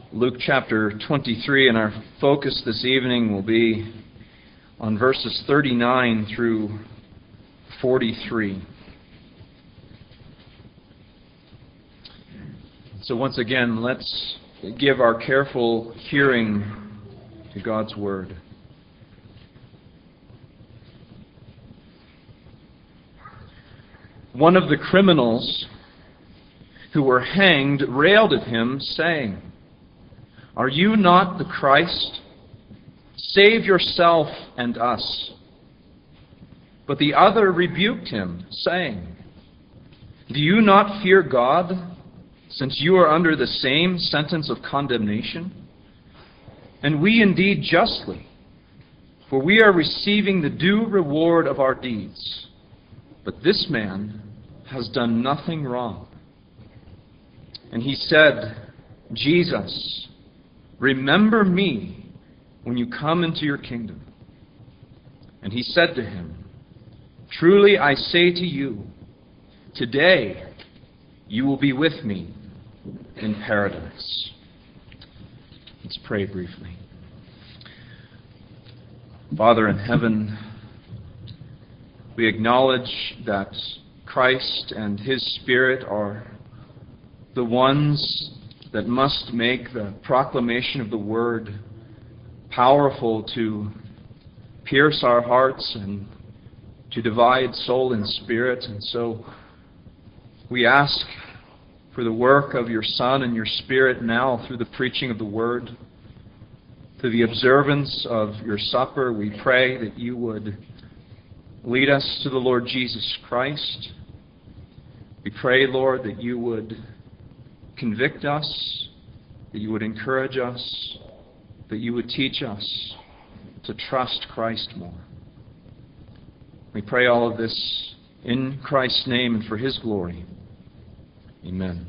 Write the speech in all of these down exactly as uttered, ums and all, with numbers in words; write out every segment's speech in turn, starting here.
Luke chapter twenty-three, and our focus this evening will be on verses thirty-nine through forty-three. So once again, let's give our careful hearing to God's Word. One of the criminals who were hanged railed at him, saying, "Are you not the Christ? Save yourself and us." But the other rebuked him, saying, "Do you not fear God, since you are under the same sentence of condemnation? And we indeed justly, for we are receiving the due reward of our deeds. But this man has done nothing wrong." And he said, "Jesus, remember me when you come into your kingdom." And he said to him, "Truly I say to you, today you will be with me in paradise." Let's pray briefly. Father in heaven, we acknowledge that Christ and His Spirit are the ones that must make the proclamation of the Word powerful to pierce our hearts and to divide soul and spirit. And so we ask for the work of your Son and your Spirit now through the preaching of the Word, through the observance of your supper. We pray that you would lead us to the Lord Jesus Christ. We pray, Lord, that you would convict us, that you would encourage us, that you would teach us to trust Christ more. We pray all of this in Christ's name and for His glory. Amen.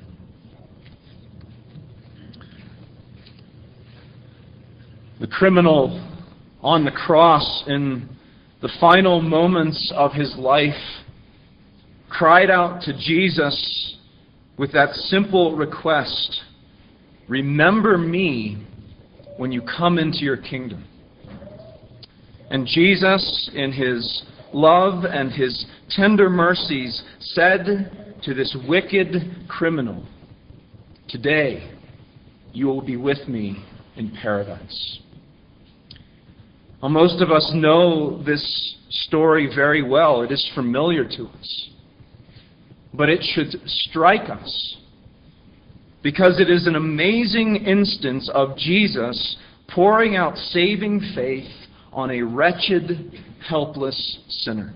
The criminal on the cross in the final moments of his life cried out to Jesus with that simple request, "Remember me when you come into your kingdom." And Jesus, in His love and His tender mercies, said to this wicked criminal, "Today you will be with me in paradise." Well, most of us know this story very well. It is familiar to us. But it should strike us, because it is an amazing instance of Jesus pouring out saving faith on a wretched, helpless sinner.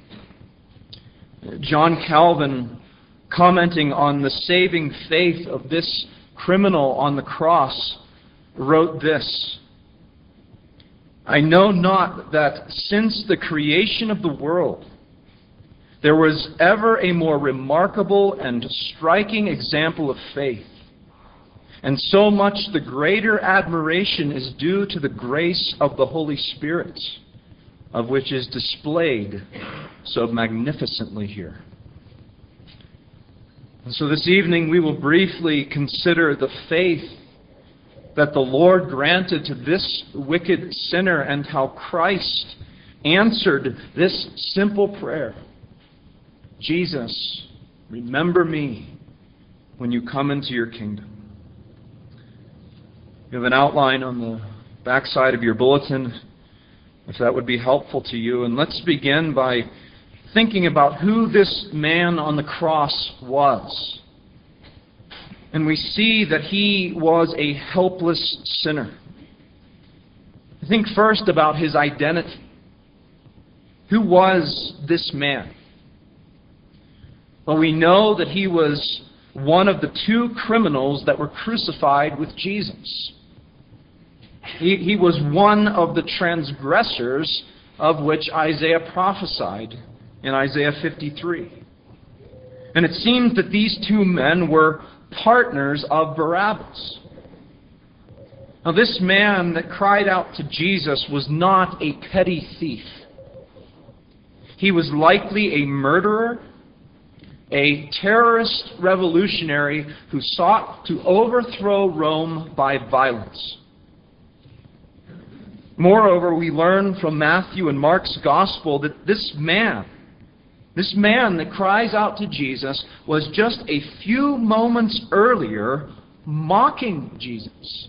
John Calvin, commenting on the saving faith of this criminal on the cross, wrote this: "I know not that since the creation of the world there was ever a more remarkable and striking example of faith, and so much the greater admiration is due to the grace of the Holy Spirit, of which is displayed so magnificently here." And so this evening we will briefly consider the faith that the Lord granted to this wicked sinner and how Christ answered this simple prayer: "Jesus, remember me when you come into your kingdom." You have an outline on the backside of your bulletin, if that would be helpful to you. And let's begin by thinking about who this man on the cross was. And we see that he was a helpless sinner. Think first about his identity. Who was this man? Well, we know that he was one of the two criminals that were crucified with Jesus. He, he was one of the transgressors of which Isaiah prophesied in Isaiah fifty-three. And it seems that these two men were partners of Barabbas. Now, this man that cried out to Jesus was not a petty thief. He was likely a murderer. a terrorist revolutionary who sought to overthrow Rome by violence. Moreover, we learn from Matthew and Mark's Gospel that this man, this man that cries out to Jesus, was just a few moments earlier mocking Jesus.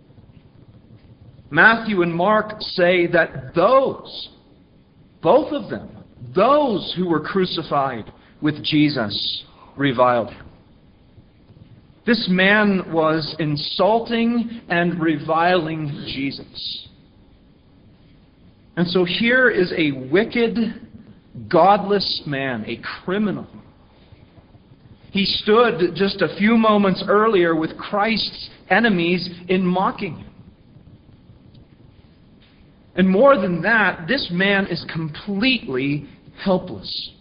Matthew and Mark say that those, both of them, those who were crucified with Jesus, reviled him. This man was insulting and reviling Jesus. And so here is a wicked, godless man, a criminal. He stood just a few moments earlier with Christ's enemies in mocking him. And more than that, this man is completely helpless.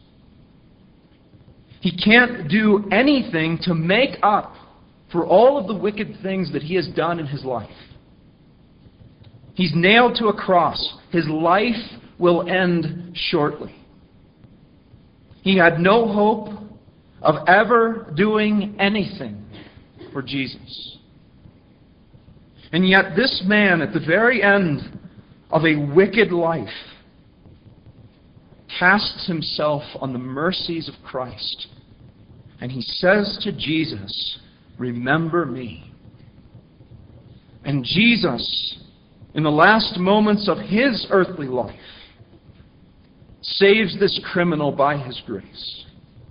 He can't do anything to make up for all of the wicked things that he has done in his life. He's nailed to a cross. His life will end shortly. He had no hope of ever doing anything for Jesus. And yet this man, at the very end of a wicked life, casts himself on the mercies of Christ. And he says to Jesus, "Remember me." And Jesus, in the last moments of his earthly life, saves this criminal by his grace.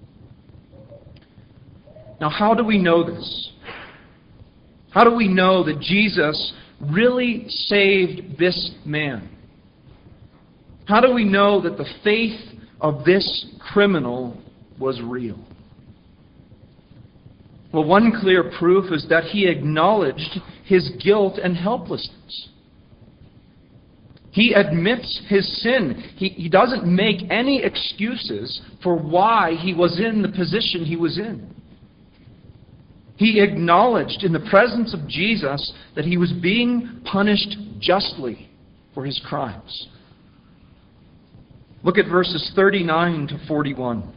Now, how do we know this? How do we know that Jesus really saved this man? How do we know that the faith of this criminal was real? Well, one clear proof is that he acknowledged his guilt and helplessness. He admits his sin. He, he doesn't make any excuses for why he was in the position he was in. He acknowledged in the presence of Jesus that he was being punished justly for his crimes. Look at verses thirty-nine to forty-one.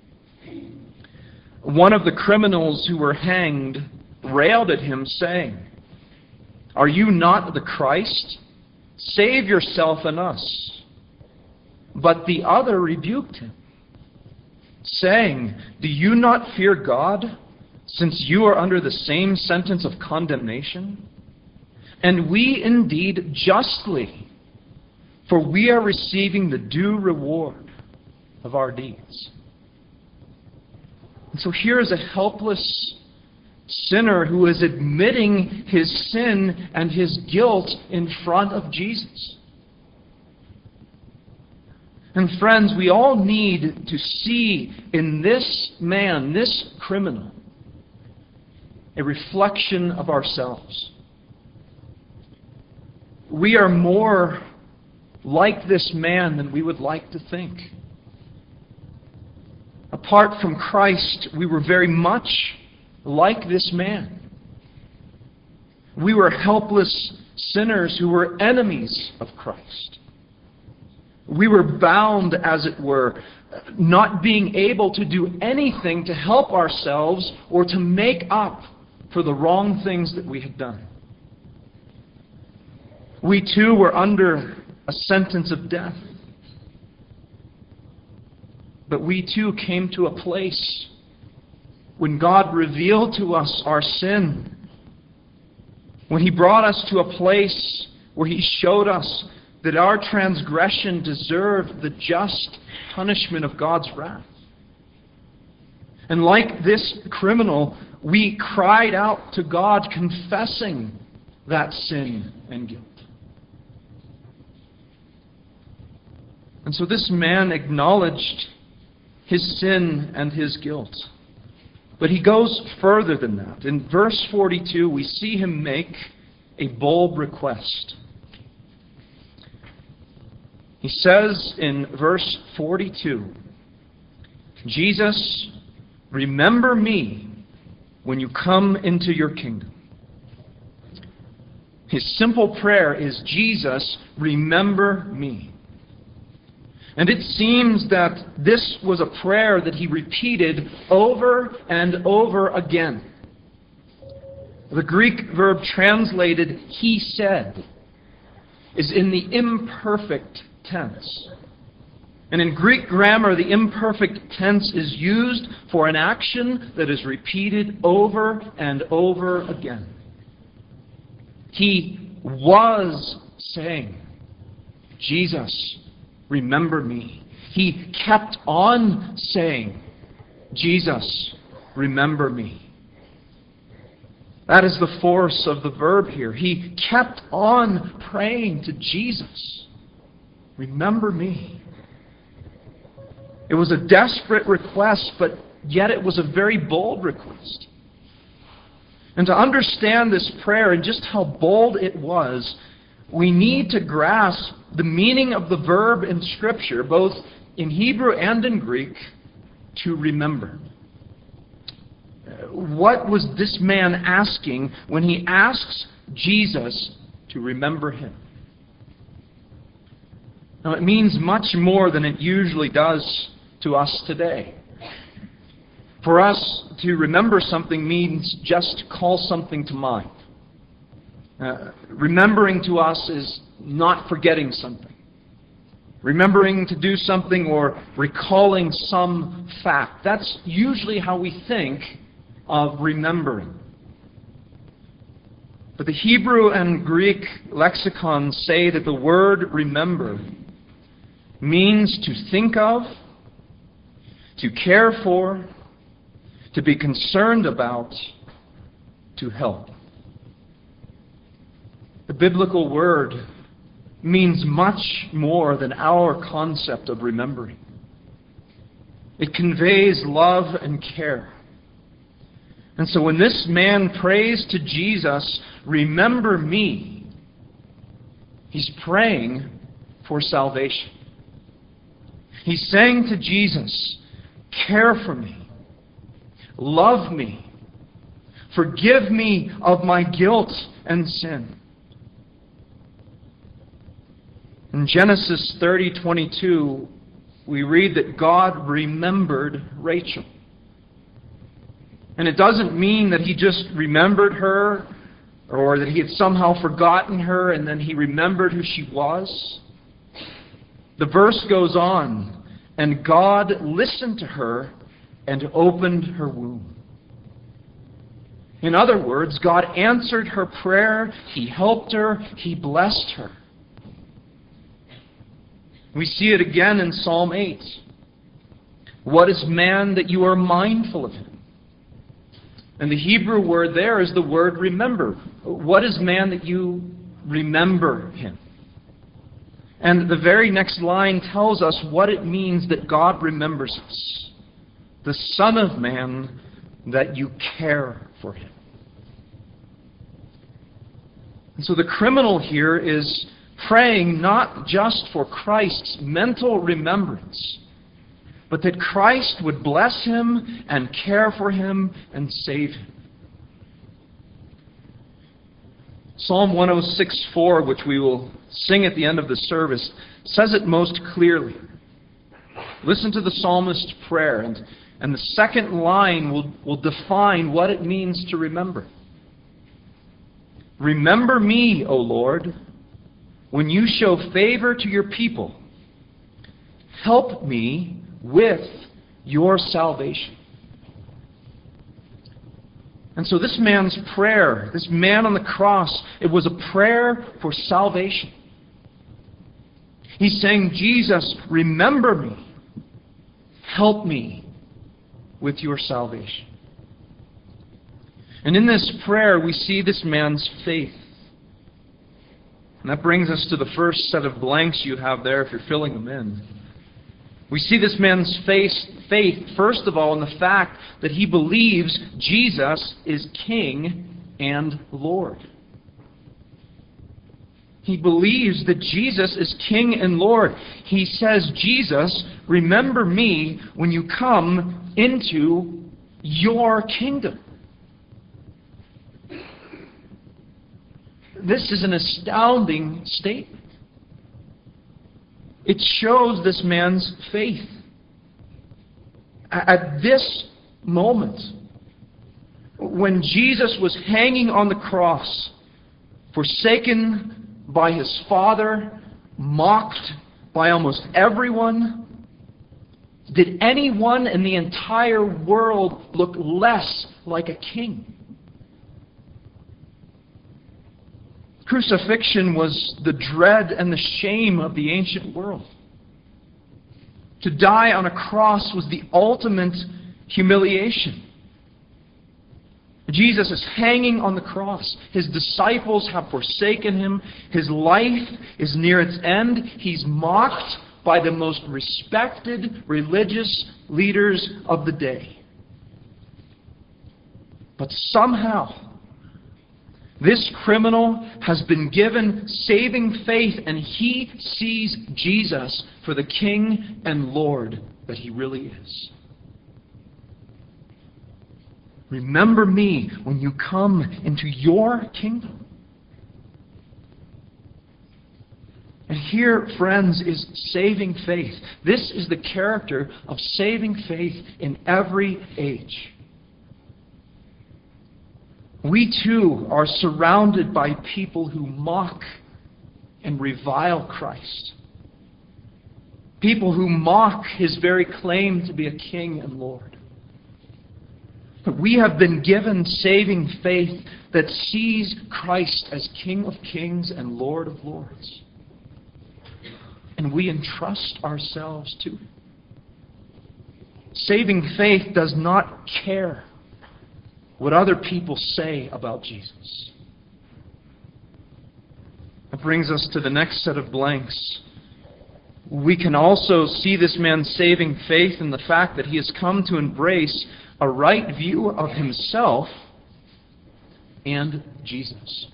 One of the criminals who were hanged railed at him, saying, "Are you not the Christ? Save yourself and us." But the other rebuked him, saying, "Do you not fear God, since you are under the same sentence of condemnation? And we indeed justly, for we are receiving the due reward of our deeds." And so here is a helpless sinner who is admitting his sin and his guilt in front of Jesus. And friends, we all need to see in this man, this criminal, a reflection of ourselves. We are more like this man than we would like to think. Apart from Christ, we were very much like this man. We were helpless sinners who were enemies of Christ. We were bound, as it were, not being able to do anything to help ourselves or to make up for the wrong things that we had done. We too were under a sentence of death. But we too came to a place when God revealed to us our sin. When He brought us to a place where He showed us that our transgression deserved the just punishment of God's wrath. And like this criminal, we cried out to God, confessing that sin and guilt. And so this man acknowledged his sin and his guilt. But he goes further than that. In verse forty-two, we see him make a bold request. He says in verse forty-two, "Jesus, remember me when you come into your kingdom." His simple prayer is, "Jesus, remember me." And it seems that this was a prayer that he repeated over and over again. The Greek verb translated, he said, is in the imperfect tense. And in Greek grammar, the imperfect tense is used for an action that is repeated over and over again. He was saying, Jesus, remember me. He kept on saying, Jesus, remember me. That is the force of the verb here. He kept on praying to Jesus, remember me. It was a desperate request, but yet it was a very bold request. And to understand this prayer and just how bold it was, we need to grasp the meaning of the verb in Scripture, both in Hebrew and in Greek, to remember. What was this man asking when he asks Jesus to remember him? Now, it means much more than it usually does to us today. For us, to remember something means just to call something to mind. Uh, remembering to us is not forgetting something. Remembering to do something or recalling some fact. That's usually how we think of remembering. But the Hebrew and Greek lexicons say that the word remember means to think of, to care for, to be concerned about, to help. The biblical word means much more than our concept of remembering. It conveys love and care. And so when this man prays to Jesus, remember me, he's praying for salvation. He's saying to Jesus, care for me, love me, forgive me of my guilt and sin. In Genesis thirty twenty-two, we read that God remembered Rachel. And it doesn't mean that he just remembered her or that he had somehow forgotten her and then he remembered who she was. The verse goes on, and God listened to her and opened her womb. In other words, God answered her prayer, He helped her, He blessed her. We see it again in Psalm eight. What is man that you are mindful of him? And the Hebrew word there is the word remember. What is man that you remember him? And the very next line tells us what it means that God remembers us. The Son of Man, that you care for him. And so the criminal here is praying not just for Christ's mental remembrance, but that Christ would bless him and care for him and save him. Psalm one oh six four, which we will sing at the end of the service, says it most clearly. Listen to the psalmist's prayer, and, and the second line will, will define what it means to remember. Remember me, O Lord, when you show favor to your people. Help me with your salvation. And so this man's prayer, this man on the cross, it was a prayer for salvation. He's saying, Jesus, remember me. Help me with your salvation. And in this prayer, we see this man's faith. And that brings us to the first set of blanks you have there if you're filling them in. We see this man's faith, faith, first of all, in the fact that he believes Jesus is King and Lord. He believes that Jesus is King and Lord. He says, Jesus, remember me when you come into your kingdom. This is an astounding statement. It shows this man's faith. At this moment, when Jesus was hanging on the cross, forsaken by his Father, mocked by almost everyone, did anyone in the entire world look less like a king? Crucifixion was the dread and the shame of the ancient world. To die on a cross was the ultimate humiliation. Jesus is hanging on the cross. His disciples have forsaken him. His life is near its end. He's mocked by the most respected religious leaders of the day. But somehow, this criminal has been given saving faith, and he sees Jesus for the King and Lord that he really is. Remember me when you come into your kingdom. And here, friends, is saving faith. This is the character of saving faith in every age. We too are surrounded by people who mock and revile Christ. People who mock his very claim to be a king and Lord. But we have been given saving faith that sees Christ as King of kings and Lord of lords. And we entrust ourselves to him. Saving faith does not care what other people say about Jesus. That brings us to the next set of blanks. We can also see this man's saving faith in the fact that he has come to embrace a right view of himself and Jesus.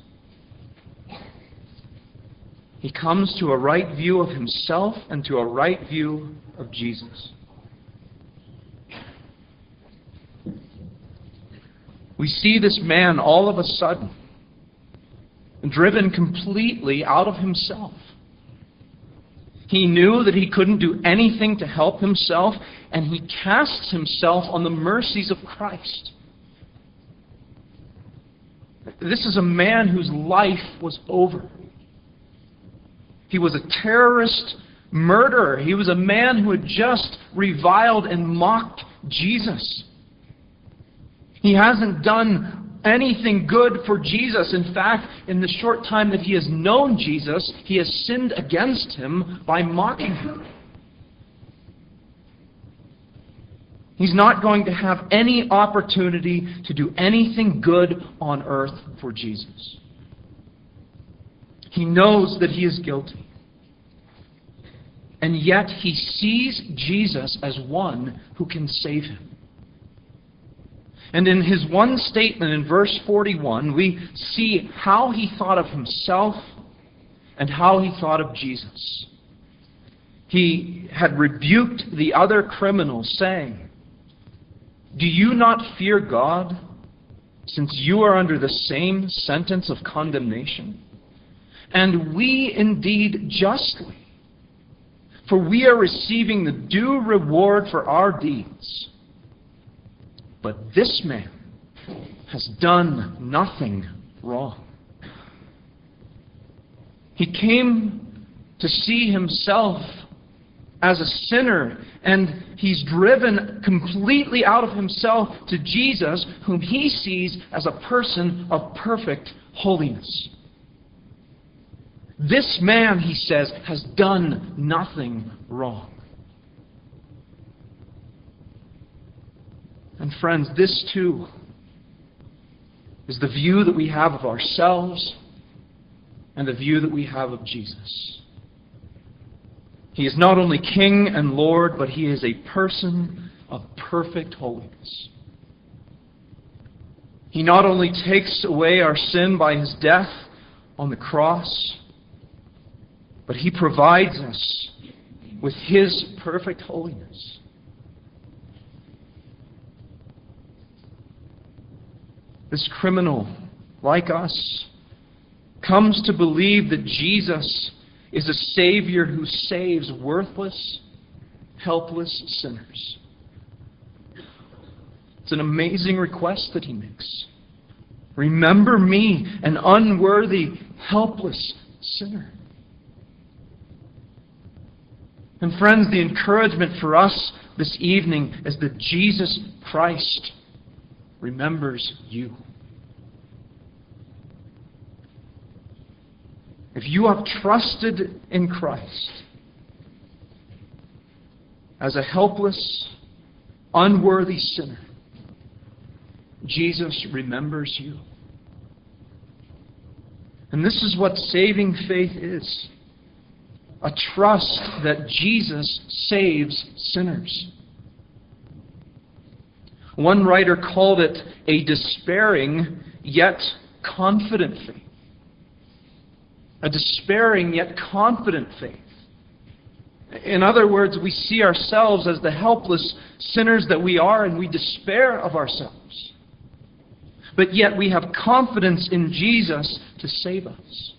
He comes to a right view of himself and to a right view of Jesus. We see this man all of a sudden driven completely out of himself. He knew that he couldn't do anything to help himself, and he casts himself on the mercies of Christ. This is a man whose life was over. He was a terrorist murderer. He was a man who had just reviled and mocked Jesus. He hasn't done anything good for Jesus. In fact, in the short time that he has known Jesus, he has sinned against him by mocking him. He's not going to have any opportunity to do anything good on earth for Jesus. He knows that he is guilty. And yet he sees Jesus as one who can save him. And in his one statement in verse forty-one, we see how he thought of himself and how he thought of Jesus. He had rebuked the other criminals, saying, "Do you not fear God, since you are under the same sentence of condemnation? And we indeed justly, for we are receiving the due reward for our deeds. But this man has done nothing wrong." He came to see himself as a sinner, and he's driven completely out of himself to Jesus, whom he sees as a person of perfect holiness. This man, he says, has done nothing wrong. And friends, this too is the view that we have of ourselves and the view that we have of Jesus. He is not only King and Lord, but he is a person of perfect holiness. He not only takes away our sin by his death on the cross, but he provides us with his perfect holiness. This criminal, like us, comes to believe that Jesus is a Savior who saves worthless, helpless sinners. It's an amazing request that He makes. Remember me, an unworthy, helpless sinner. And friends, the encouragement for us this evening is that Jesus Christ remembers you. If you have trusted in Christ as a helpless, unworthy sinner, Jesus remembers you. And this is what saving faith is. A trust that Jesus saves sinners. One writer called it a despairing yet confident faith. A despairing yet confident faith. In other words, we see ourselves as the helpless sinners that we are, and we despair of ourselves. But yet we have confidence in Jesus to save us.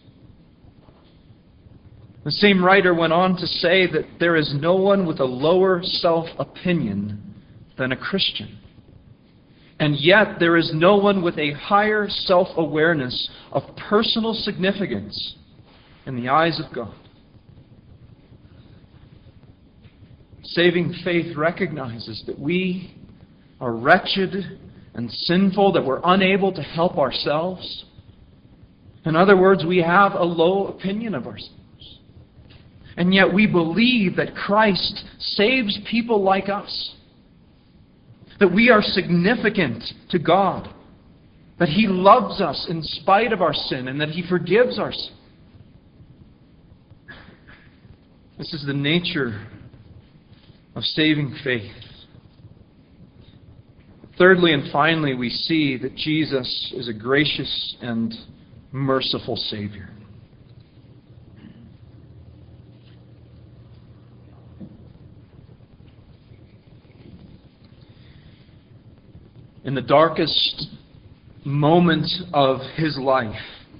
The same writer went on to say that there is no one with a lower self-opinion than a Christian. And yet there is no one with a higher self-awareness of personal significance in the eyes of God. Saving faith recognizes that we are wretched and sinful, that we're unable to help ourselves. In other words, we have a low opinion of ourselves. And yet we believe that Christ saves people like us. That we are significant to God. That He loves us in spite of our sin and that He forgives our sin. This is the nature of saving faith. Thirdly and finally, we see that Jesus is a gracious and merciful Savior. In the darkest moment of His life,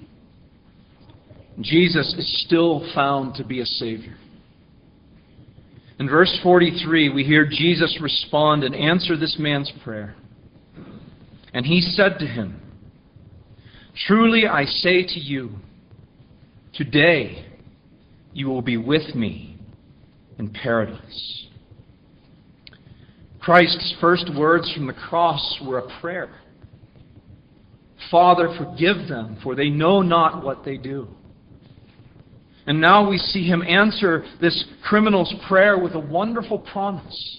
Jesus is still found to be a Savior. In verse forty-three, we hear Jesus respond and answer this man's prayer. And He said to him, "Truly I say to you, today you will be with me in paradise." Christ's first words from the cross were a prayer. "Father, forgive them, for they know not what they do." And now we see Him answer this criminal's prayer with a wonderful promise.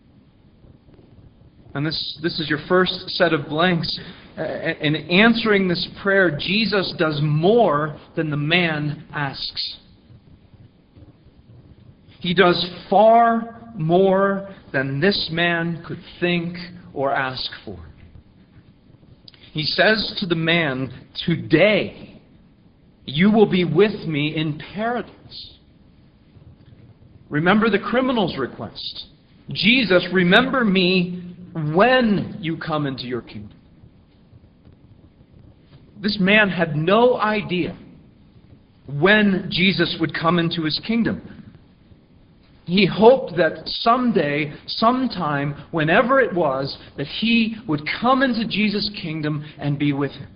And this, this is your first set of blanks. In answering this prayer, Jesus does more than the man asks. He does far more than this man could think or ask for. He says to the man, "Today you will be with me in paradise." Remember the criminal's request. Jesus, remember me when you come into your kingdom. This man had no idea when Jesus would come into His kingdom. He hoped that someday, sometime, whenever it was, that he would come into Jesus' kingdom and be with Him.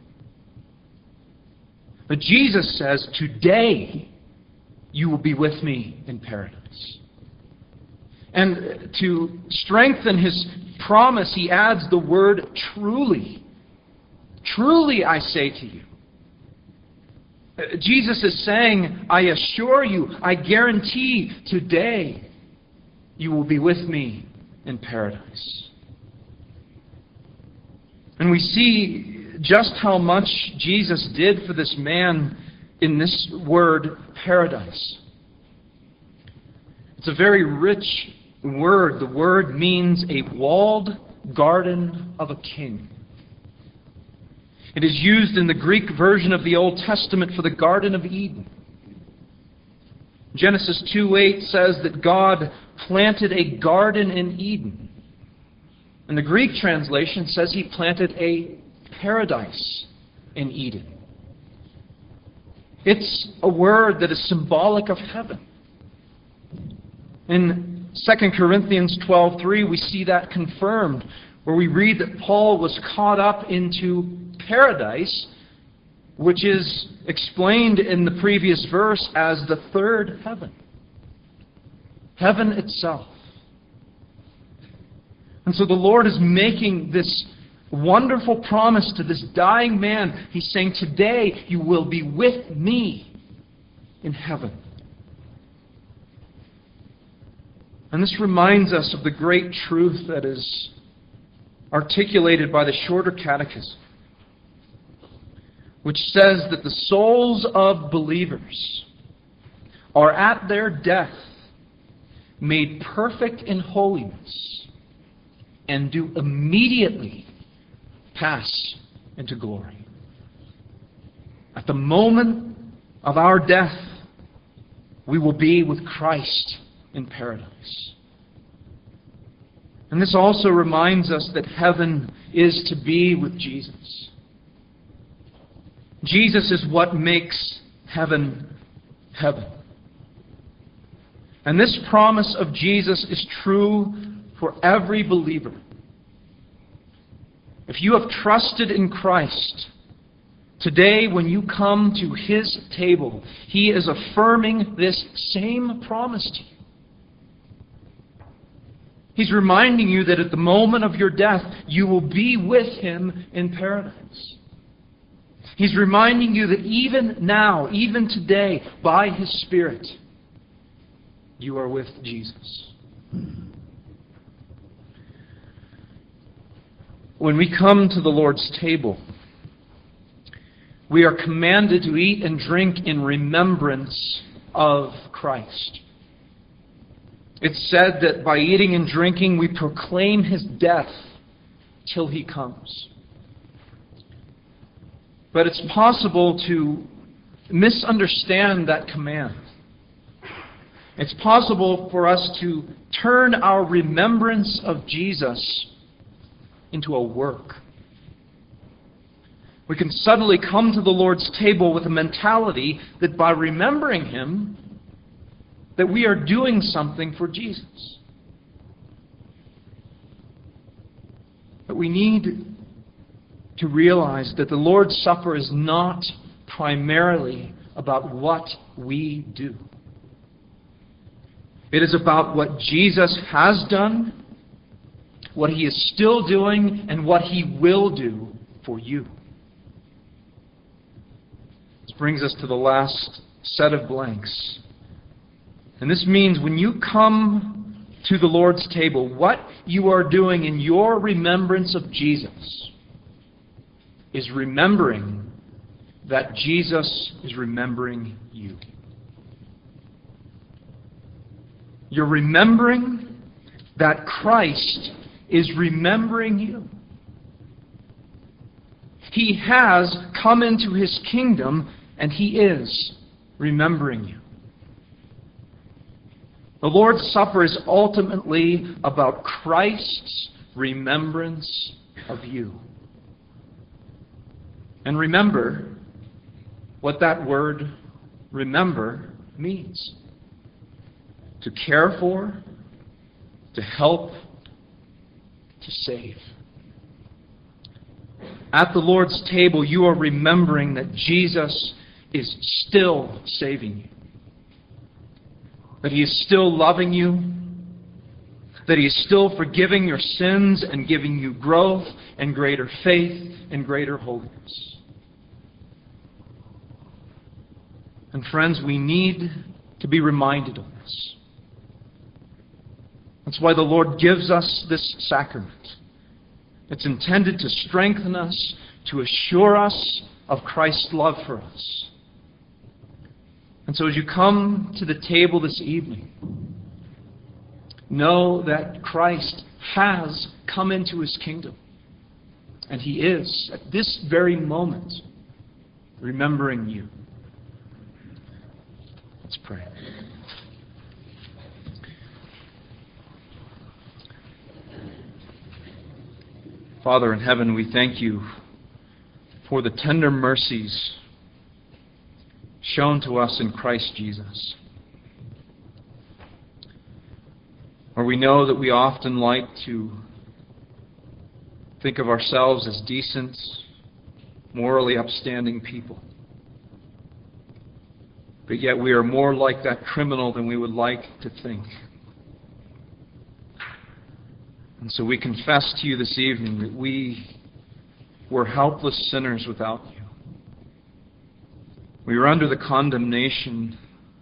But Jesus says, "Today you will be with me in paradise." And to strengthen His promise, He adds the word "truly." Truly I say to you. Jesus is saying, I assure you, I guarantee, today you will be with me in paradise. And we see just how much Jesus did for this man in this word, paradise. It's a very rich word. The word means a walled garden of a king. It is used in the Greek version of the Old Testament for the Garden of Eden. Genesis two eight says that God planted a garden in Eden. And the Greek translation says He planted a paradise in Eden. It's a word that is symbolic of heaven. In Second Corinthians twelve three, we see that confirmed, where we read that Paul was caught up into paradise, which is explained in the previous verse as the third heaven. Heaven itself. And so the Lord is making this wonderful promise to this dying man. He's saying, today you will be with me in heaven. And this reminds us of the great truth that is articulated by the Shorter Catechism, which says that the souls of believers are at their death made perfect in holiness and do immediately pass into glory. At the moment of our death, we will be with Christ in paradise. And this also reminds us that heaven is to be with Jesus. Jesus is what makes heaven heaven. And this promise of Jesus is true for every believer. If you have trusted in Christ, today when you come to His table, He is affirming this same promise to you. He's reminding you that at the moment of your death, you will be with Him in paradise. He's reminding you that even now, even today, by His Spirit, you are with Jesus. When we come to the Lord's table, we are commanded to eat and drink in remembrance of Christ. It's said that by eating and drinking, we proclaim His death till He comes. But it's possible to misunderstand that command. It's possible for us to turn our remembrance of Jesus into a work. We can suddenly come to the Lord's table with a mentality that by remembering Him, that we are doing something for Jesus. But we need to realize that the Lord's Supper is not primarily about what we do. It is about what Jesus has done, what He is still doing, and what He will do for you. This brings us to the last set of blanks. And this means when you come to the Lord's table, what you are doing in your remembrance of Jesus is remembering that Jesus is remembering you. You're remembering that Christ is remembering you. He has come into His kingdom and He is remembering you. The Lord's Supper is ultimately about Christ's remembrance of you. And remember what that word remember means. To care for, to help, to save. At the Lord's table, you are remembering that Jesus is still saving you. That He is still loving you. That He is still forgiving your sins and giving you growth and greater faith and greater holiness. And friends, we need to be reminded of this. That's why the Lord gives us this sacrament. It's intended to strengthen us, to assure us of Christ's love for us. And so as you come to the table this evening, know that Christ has come into His kingdom. And He is, at this very moment, remembering you. Let's pray. Father in heaven, we thank You for the tender mercies shown to us in Christ Jesus. Or we know that we often like to think of ourselves as decent, morally upstanding people. But yet we are more like that criminal than we would like to think. And so we confess to you this evening that we were helpless sinners without you. We were under the condemnation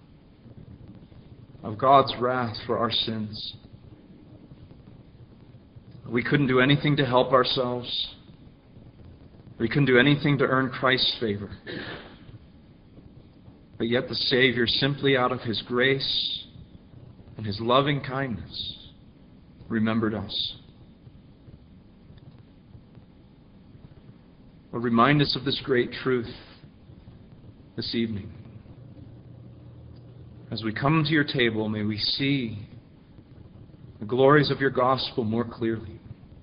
of God's wrath for our sins. We couldn't do anything to help ourselves. We couldn't do anything to earn Christ's favor. But yet the Savior, simply out of His grace and His loving kindness, remembered us. Well, remind us of this great truth this evening. As we come to your table, may we see the glories of your gospel more clearly.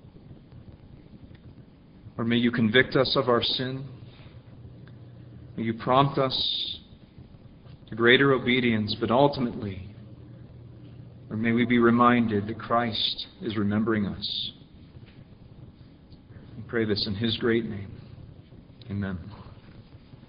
Or may you convict us of our sin. May you prompt us to greater obedience, but ultimately, or may we be reminded that Christ is remembering us. We pray this in His great name. Amen.